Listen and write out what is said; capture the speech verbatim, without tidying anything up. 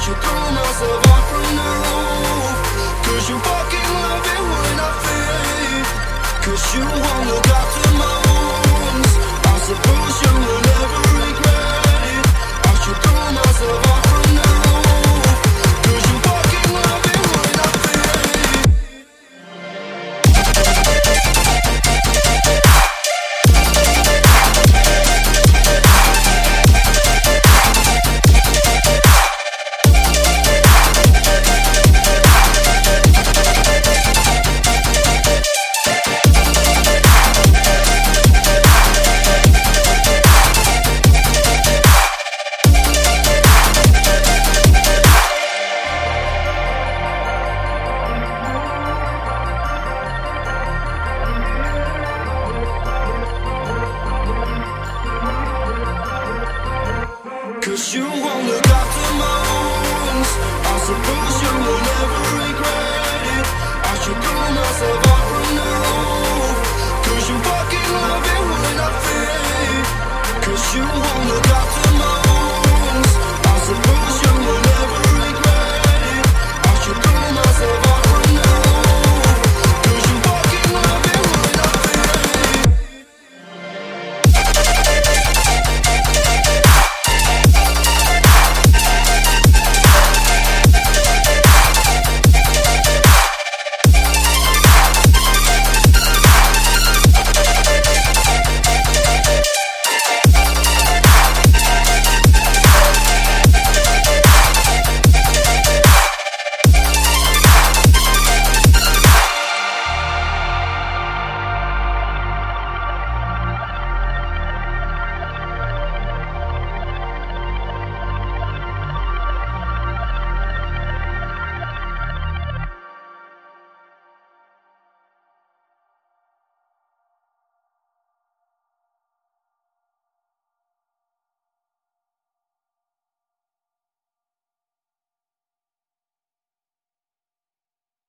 should throw myself out from the roof. Cause you fucking love it when I fade. Cause you won't look after my wounds. I suppose you will never regret it. I should throw myself out from the roof. Cause you fucking love it when I fade. Cause you won't look after my wounds. I suppose you will never regret it. I should throw myself out from the roof. Cause you fucking love it when I fade. Cause you won't look after